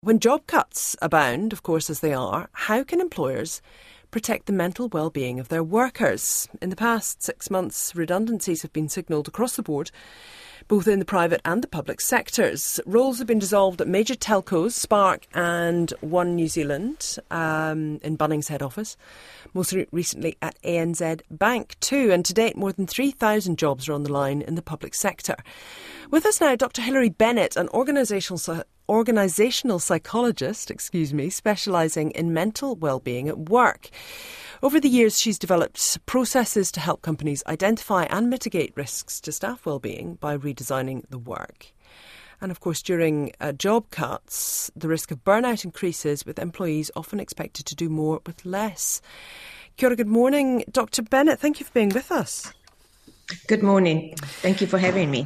When job cuts abound, of course, as they are, how can employers protect the mental well-being of their workers? In the past 6 months, redundancies have been signalled across the board, both in the private and the public sectors. Roles have been dissolved at major telcos, Spark and One New Zealand, in Bunnings head office. Most recently at ANZ Bank too. And to date, more than 3,000 jobs are on the line in the public sector. With us now, Dr. Hilary Bennett, an organisational psychologist, specialising in mental well-being at work. Over the years, she's developed processes to help companies identify and mitigate risks to staff well-being by redesigning the work. And of course, during job cuts, the risk of burnout increases, with employees often expected to do more with less. Kia ora, good morning, Dr. Bennett. Thank you for being with us. Good morning. Thank you for having me.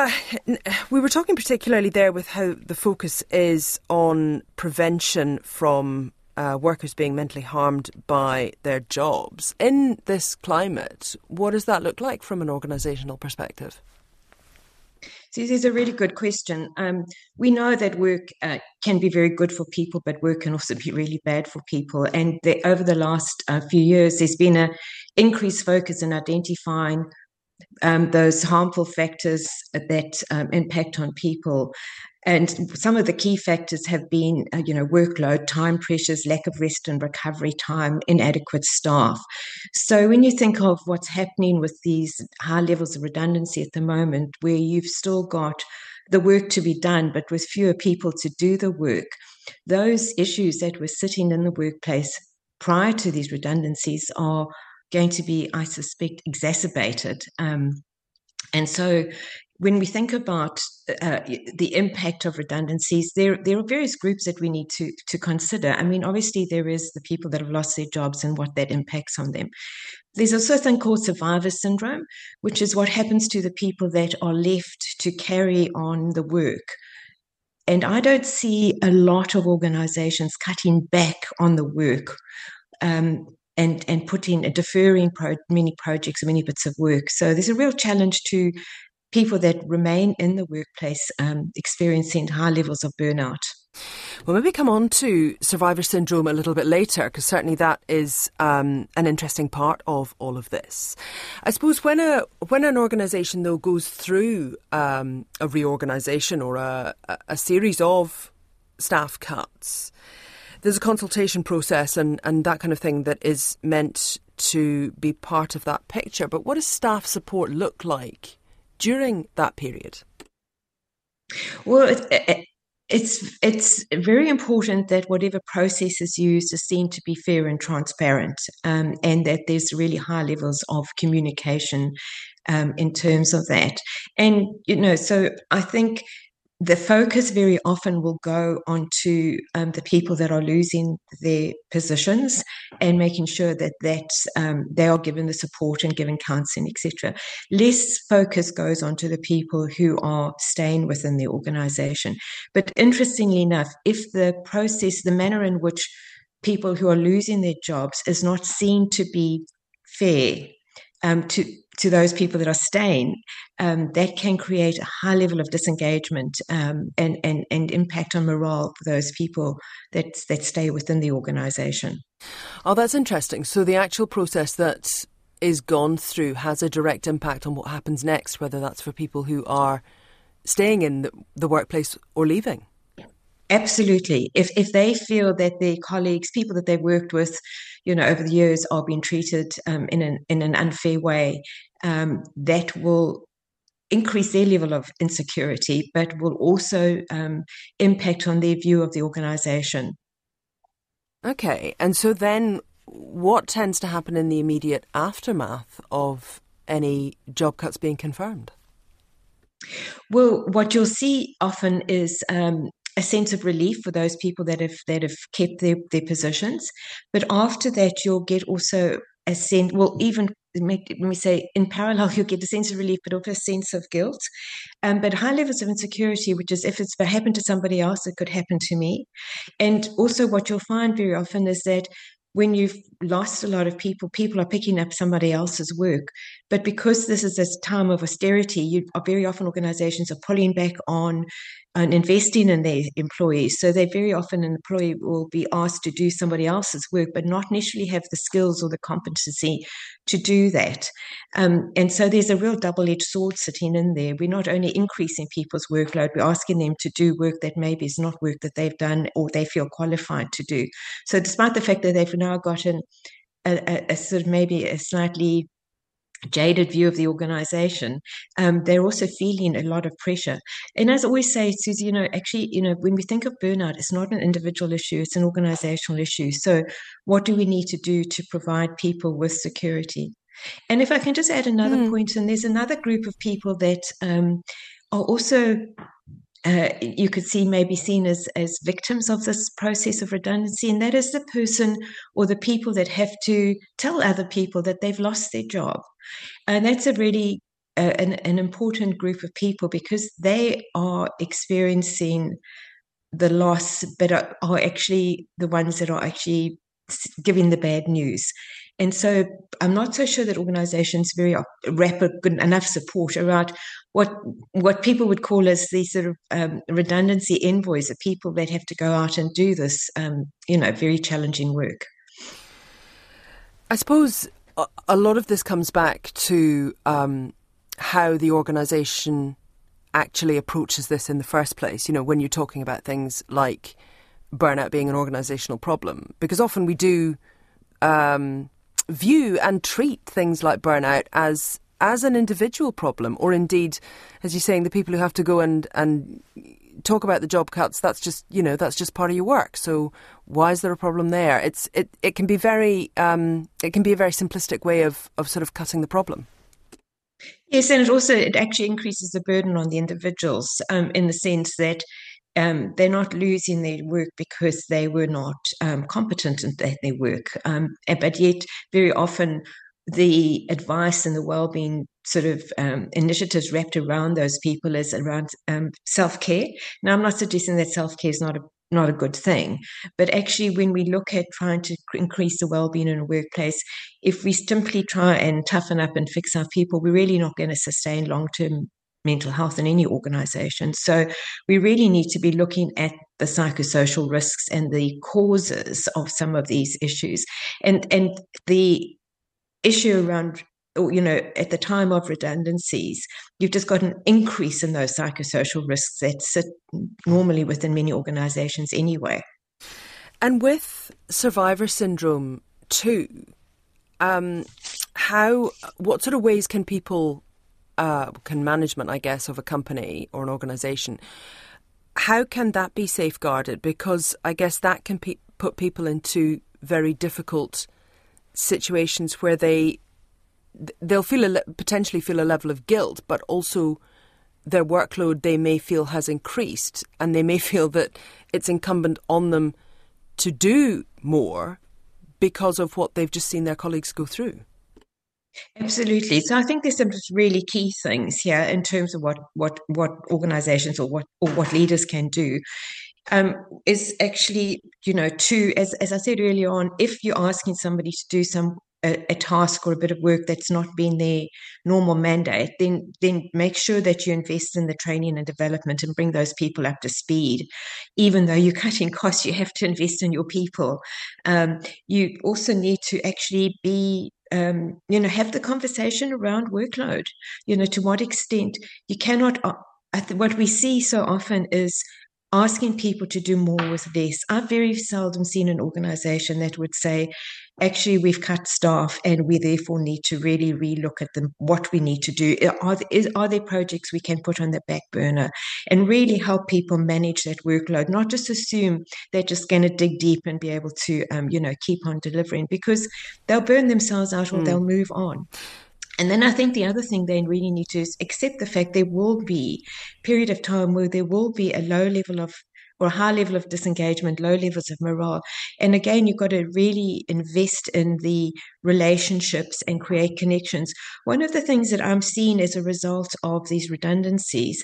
We were talking particularly there with how the focus is on prevention from workers being mentally harmed by their jobs. In this climate, what does that look like from an organisational perspective? So this is a really good question. We know that work can be very good for people, but work can also be really bad for people. And over the last few years, there's been an increased focus in identifying those harmful factors that impact on people. And some of the key factors have been, workload, time pressures, lack of rest and recovery time, inadequate staff. So when you think of what's happening with these high levels of redundancy at the moment, where you've still got the work to be done, but with fewer people to do the work, those issues that were sitting in the workplace prior to these redundancies are going to be, I suspect, exacerbated. And so when we think about the impact of redundancies, there are various groups that we need to consider. I mean, obviously, there is the people that have lost their jobs and what that impacts on them. There's also a thing called survivor syndrome, which is what happens to the people that are left to carry on the work. And I don't see a lot of organizations cutting back on the work and deferring many projects, many bits of work. So there's a real challenge to people that remain in the workplace experiencing high levels of burnout. We'll maybe come on to survivor syndrome a little bit later, because certainly that is an interesting part of all of this. I suppose when an organisation, though, goes through a reorganisation or a series of staff cuts, there's a consultation process and that kind of thing that is meant to be part of that picture. But what does staff support look like during that period? Well, it's very important that whatever process is used is seen to be fair and transparent, and that there's really high levels of communication in terms of that. And, so I think the focus very often will go onto the people that are losing their positions and making sure that they are given the support and given counselling, etc. Less focus goes onto the people who are staying within the organisation. But interestingly enough, if the process, the manner in which people who are losing their jobs is not seen to be fair to those people that are staying, that can create a high level of disengagement and impact on morale for those people that stay within the organisation. Oh, that's interesting. So the actual process that is gone through has a direct impact on what happens next, whether that's for people who are staying in the workplace or leaving. Absolutely. If they feel that their colleagues, people that they've worked with, over the years, are being treated in an unfair way, that will increase their level of insecurity, but will also impact on their view of the organisation. Okay, and so then what tends to happen in the immediate aftermath of any job cuts being confirmed? Well, what you'll see often is a sense of relief for those people that have kept their positions. But after that, you'll get also a sense, let me say, in parallel, you'll get a sense of relief, but also a sense of guilt. But high levels of insecurity, which is if it's happened to somebody else, it could happen to me. And also what you'll find very often is that when you've lost a lot of people. People are picking up somebody else's work. But because this is a time of austerity, very often organizations are pulling back on and investing in their employees. So they very often, an employee will be asked to do somebody else's work, but not necessarily have the skills or the competency to do that. And so there's a real double-edged sword sitting in there. We're not only increasing people's workload, we're asking them to do work that maybe is not work that they've done or they feel qualified to do. So despite the fact that they've now gotten a sort of maybe a slightly jaded view of the organization, they're also feeling a lot of pressure. And as I always say, Susie, actually, when we think of burnout, it's not an individual issue, it's an organizational issue. So what do we need to do to provide people with security? And if I can just add another point, and there's another group of people that are also you could see maybe seen as victims of this process of redundancy, and that is the person or the people that have to tell other people that they've lost their job. And that's a really an important group of people, because they are experiencing the loss, but are actually the ones that are actually giving the bad news. And so I'm not so sure that organizations very wrap good enough support around what people would call as the sort of redundancy envoys, the people that have to go out and do this, very challenging work. I suppose a lot of this comes back to how the organisation actually approaches this in the first place. When you're talking about things like burnout being an organisational problem, because often we do view and treat things like burnout as an individual problem, or indeed, as you're saying, the people who have to go and talk about the job cuts, that's just part of your work. So why is there a problem there? It can be a very simplistic way of sort of cutting the problem. Yes, and it actually increases the burden on the individuals, in the sense that they're not losing their work because they were not competent at their work, but yet very often the advice and the well-being sort of initiatives wrapped around those people is around self-care. Now, I'm not suggesting that self-care is not a good thing, but actually when we look at trying to increase the well-being in a workplace, if we simply try and toughen up and fix our people, we're really not going to sustain long-term mental health in any organization. So we really need to be looking at the psychosocial risks and the causes of some of these issues. And the issue around, at the time of redundancies, you've just got an increase in those psychosocial risks that sit normally within many organizations anyway. And with survivor syndrome too, what sort of ways can people, can management, I guess, of a company or an organization, how can that be safeguarded? Because I guess that can put people into very difficult situations where they'll potentially feel a level of guilt, but also their workload they may feel has increased, and they may feel that it's incumbent on them to do more because of what they've just seen their colleagues go through. Absolutely. So I think there's some really key things here in terms of what organizations or what leaders can do. Is actually, as I said earlier on, if you're asking somebody to do a task or a bit of work that's not been their normal mandate, then make sure that you invest in the training and development and bring those people up to speed. Even though you're cutting costs, you have to invest in your people. You also need to actually be have the conversation around workload. To what extent you cannot. What we see so often is asking people to do more with less. I've very seldom seen an organization that would say, actually, we've cut staff and we therefore need to really relook at what we need to do. Are there projects we can put on the back burner and really help people manage that workload, not just assume they're just going to dig deep and be able to, keep on delivering, because they'll burn themselves out or they'll move on. And then I think the other thing they really need to is accept the fact there will be a period of time where there will be a low level of or a high level of disengagement, low levels of morale. And again, you've got to really invest in the relationships and create connections. One of the things that I'm seeing as a result of these redundancies,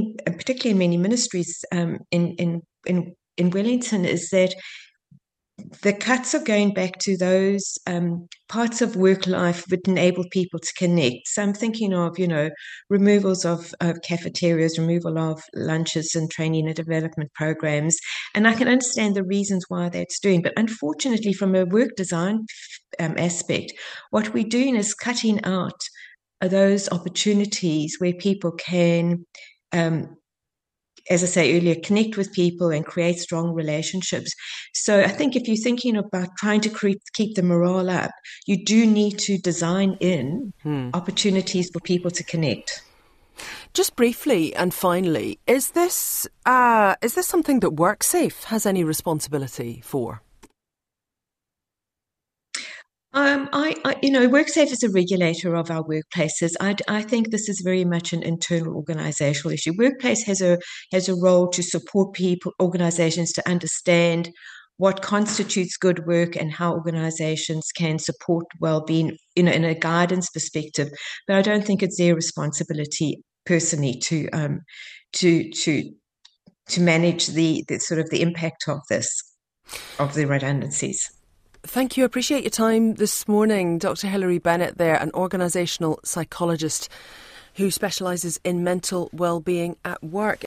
particularly in many ministries in Wellington, is that the cuts are going back to those parts of work life that enable people to connect. So I'm thinking of, removals of cafeterias, removal of lunches and training and development programs. And I can understand the reasons why that's doing. But unfortunately, from a work design aspect, what we're doing is cutting out those opportunities where people can as I say earlier, connect with people and create strong relationships. So I think if you're thinking about trying to keep the morale up, you do need to design in opportunities for people to connect. Just briefly and finally, is this something that WorkSafe has any responsibility for? WorkSafe is a regulator of our workplaces. I think this is very much an internal organisational issue. Workplace has a role to support people, organisations to understand what constitutes good work and how organisations can support well-being, in a guidance perspective. But I don't think it's their responsibility personally to manage the sort of the impact of the redundancies. Thank you. I appreciate your time this morning. Dr. Hilary Bennett there, an organisational psychologist who specialises in mental well-being at work.